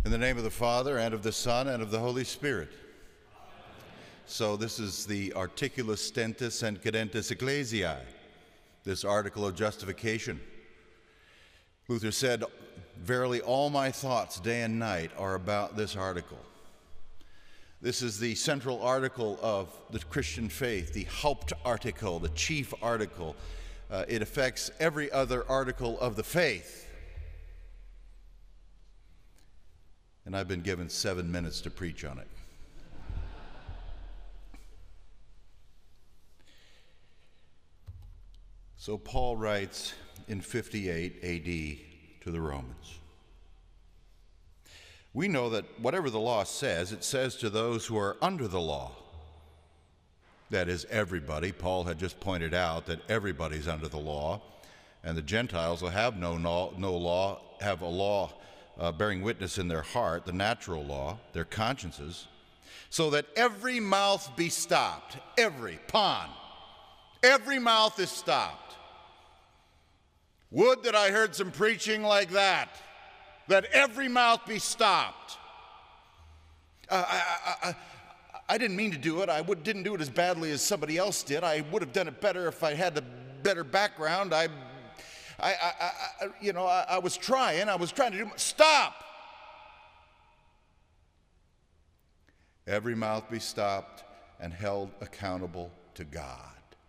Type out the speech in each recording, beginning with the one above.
In the name of the Father, and of the Son, and of the Holy Spirit. So this is the Articulus Stentis and Cadentis Ecclesiae, this article of justification. Luther said, "Verily all my thoughts day and night are about this article." This is the central article of the Christian faith, the Hauptartikel, the chief article. It affects every other article of the faith. And I've been given 7 minutes to preach on it. So Paul writes in 58 AD to the Romans, "We know that whatever the law says, it says to those who are under the law." That is, everybody. Paul had just pointed out that everybody's under the law, and the Gentiles will have no law, have a law bearing witness in their heart, the natural law, their consciences, so that every mouth be stopped, every mouth is stopped. Would that I heard some preaching like that every mouth be stopped. I didn't mean to do it. I didn't do it as badly as somebody else did. I would have done it better if I had a better background. I was trying to do. Stop! Every mouth be stopped and held accountable to God.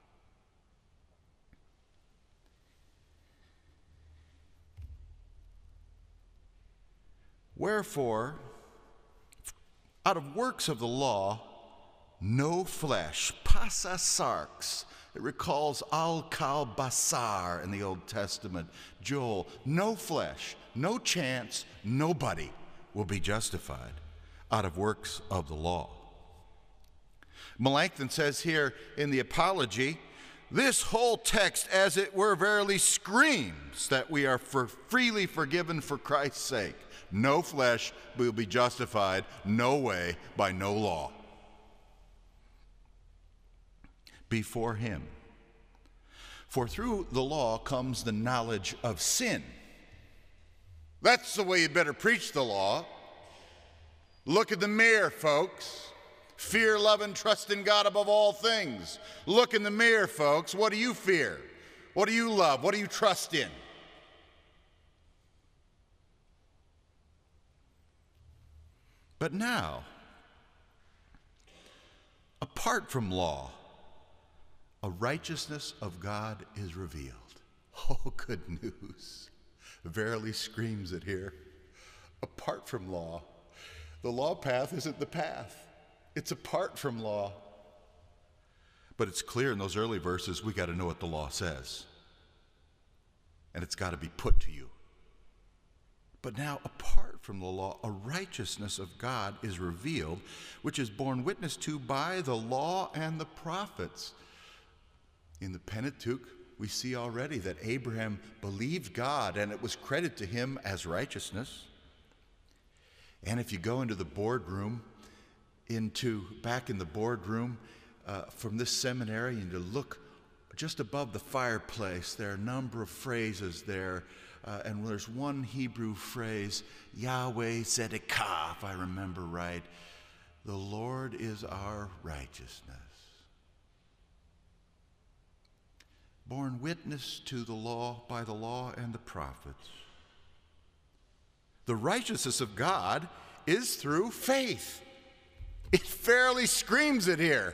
Wherefore, out of works of the law, no flesh, pasa sarx. It recalls al-kal basar in the Old Testament. Joel, no flesh, no chance, nobody will be justified out of works of the law. Melanchthon says here in the Apology, this whole text, as it were, verily screams that we are freely forgiven for Christ's sake. No flesh will be justified, no way, by no law. Before him. For through the law comes the knowledge of sin. That's the way you better preach the law. Look in the mirror, folks. Fear, love, and trust in God above all things. Look in the mirror, folks. What do you fear? What do you love? What do you trust in? But now, apart from law, a righteousness of God is revealed. Oh, good news. Verily screams it here. Apart from law. The law path isn't the path. It's apart from law. But it's clear in those early verses, we got to know what the law says. And it's got to be put to you. But now, apart from the law, a righteousness of God is revealed, which is borne witness to by the law and the prophets. In the Pentateuch, we see already that Abraham believed God and it was credited to him as righteousness. And if you go into the boardroom, back in the boardroom from this seminary, and you look just above the fireplace, there are a number of phrases there. And there's one Hebrew phrase, Yahweh Zedekah, if I remember right. The Lord is our righteousness. Borne witness to the law by the law and the prophets. The righteousness of God is through faith. It fairly screams it here.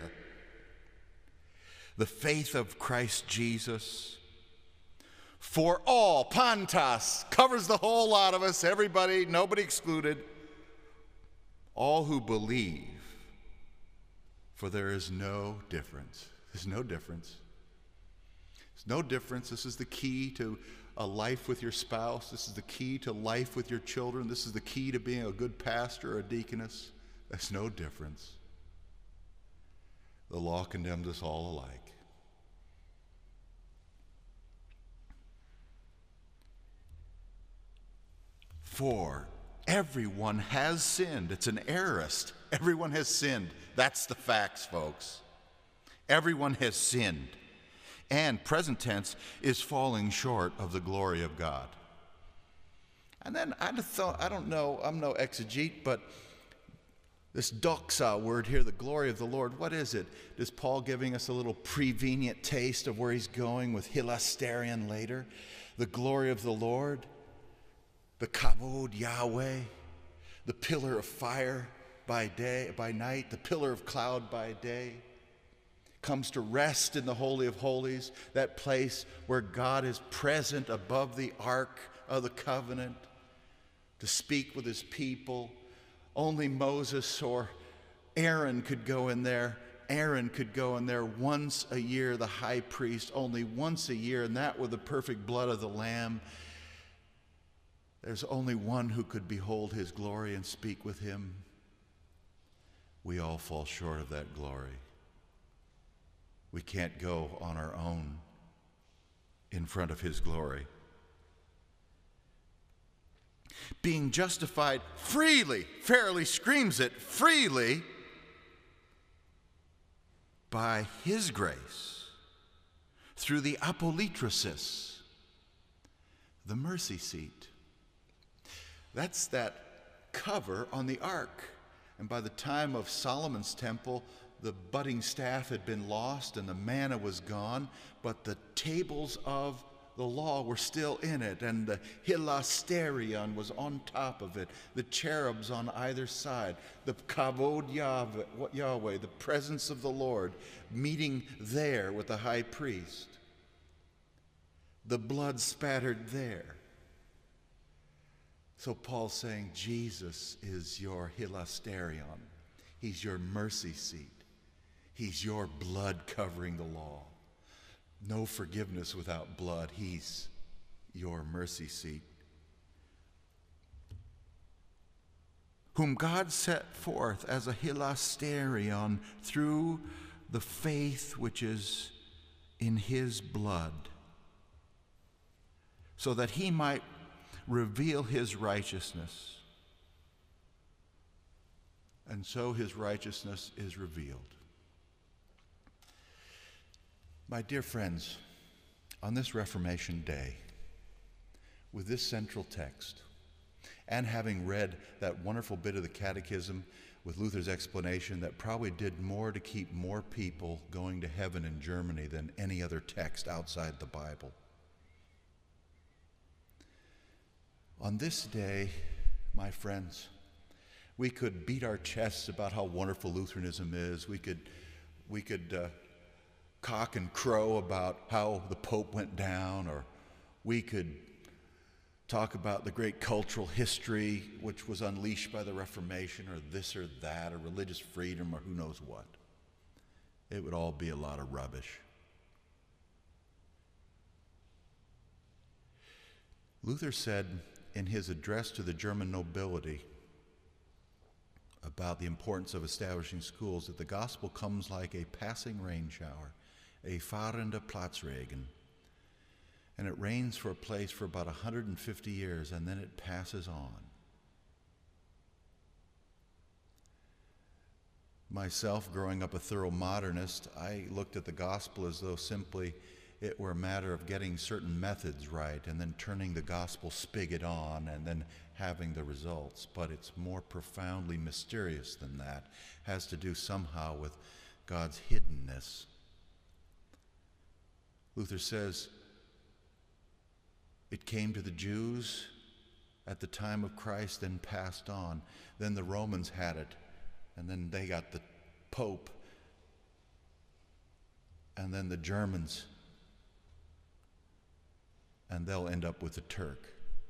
The faith of Christ Jesus. For all, pantas, covers the whole lot of us, everybody, nobody excluded. All who believe, for there is no difference. There's no difference. There's no difference. This is the key to a life with your spouse. This is the key to life with your children. This is the key to being a good pastor or a deaconess. There's no difference. The law condemns us all alike. For everyone has sinned. It's an aorist. Everyone has sinned. That's the facts, folks. Everyone has sinned. And present tense is falling short of the glory of God. And then I thought, I don't know, I'm no exegete, but this doxa word here, the glory of the Lord, what is it? Is Paul giving us a little prevenient taste of where he's going with hilasterion later? The glory of the Lord, the kavod Yahweh, the pillar of fire by night, the pillar of cloud by day, comes to rest in the Holy of Holies, that place where God is present above the Ark of the Covenant to speak with his people. Only Moses or Aaron could go in there. Aaron could go in there once a year, the high priest, only once a year, and that with the perfect blood of the Lamb. There's only one who could behold his glory and speak with him. We all fall short of that glory. We can't go on our own in front of his glory. Being justified freely, fairly screams it, freely, by his grace, through the apolitrosis, the mercy seat. That's that cover on the ark. And by the time of Solomon's temple, the budding staff had been lost and the manna was gone, but the tables of the law were still in it, and the hilasterion was on top of it, the cherubs on either side, the kavod Yahweh, the presence of the Lord, meeting there with the high priest, the blood spattered there. So Paul's saying Jesus is your hilasterion. He's your mercy seat. He's your blood covering the law. No forgiveness without blood. He's your mercy seat. Whom God set forth as a hilasterion through the faith which is in his blood, so that he might reveal his righteousness. And so his righteousness is revealed. My dear friends, on this Reformation Day, with this central text, and having read that wonderful bit of the Catechism with Luther's explanation that probably did more to keep more people going to heaven in Germany than any other text outside the Bible, on this day, my friends, we could beat our chests about how wonderful Lutheranism is. We could cock and crow about how the Pope went down, or we could talk about the great cultural history which was unleashed by the Reformation, or this or that, or religious freedom, or who knows what. It would all be a lot of rubbish. Luther said in his address to the German nobility about the importance of establishing schools that the gospel comes like a passing rain shower, a fahrender Platzregen, and it rains for a place for about 150 years, and then it passes on. Myself, growing up a thorough modernist, I looked at the gospel as though simply it were a matter of getting certain methods right and then turning the gospel spigot on and then having the results. But it's more profoundly mysterious than that. It has to do somehow with God's hiddenness. Luther says it came to the Jews at the time of Christ, then passed on. Then the Romans had it, and then they got the Pope, and then the Germans, and they'll end up with the Turk.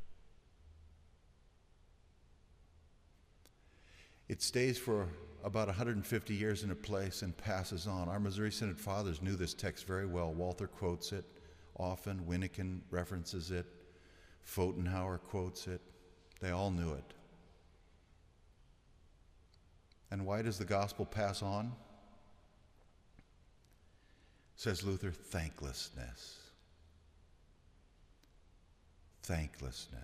It stays for about 150 years in a place and passes on. Our Missouri Synod Fathers knew this text very well. Walther quotes it often. Wyneken references it. Pfotenhauer quotes it. They all knew it. And why does the gospel pass on? Says Luther, thanklessness. Thanklessness.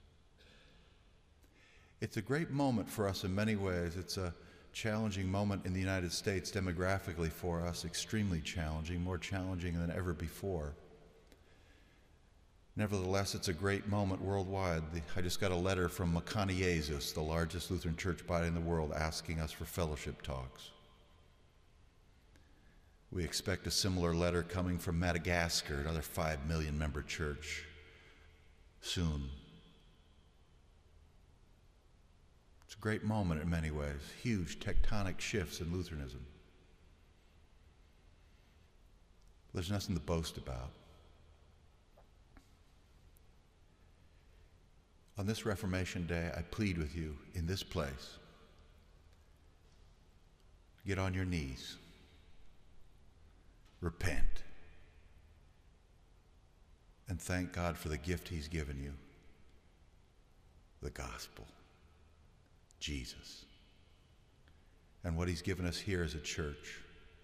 It's a great moment for us in many ways. It's a challenging moment in the United States demographically for us, extremely challenging, more challenging than ever before. Nevertheless, it's a great moment worldwide. I just got a letter from Makani Jesus, the largest Lutheran church body in the world, asking us for fellowship talks. We expect a similar letter coming from Madagascar, another 5 million member church, soon. It's a great moment in many ways, huge tectonic shifts in Lutheranism. There's nothing to boast about. On this Reformation Day, I plead with you in this place, get on your knees, repent, and thank God for the gift He's given you, the gospel, Jesus, and what He's given us here as a church,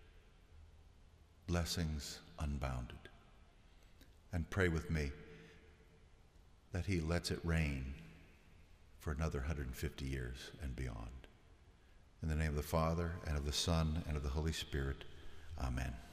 blessings unbounded. And pray with me that He lets it rain for another 150 years and beyond. In the name of the Father, and of the Son, and of the Holy Spirit, amen.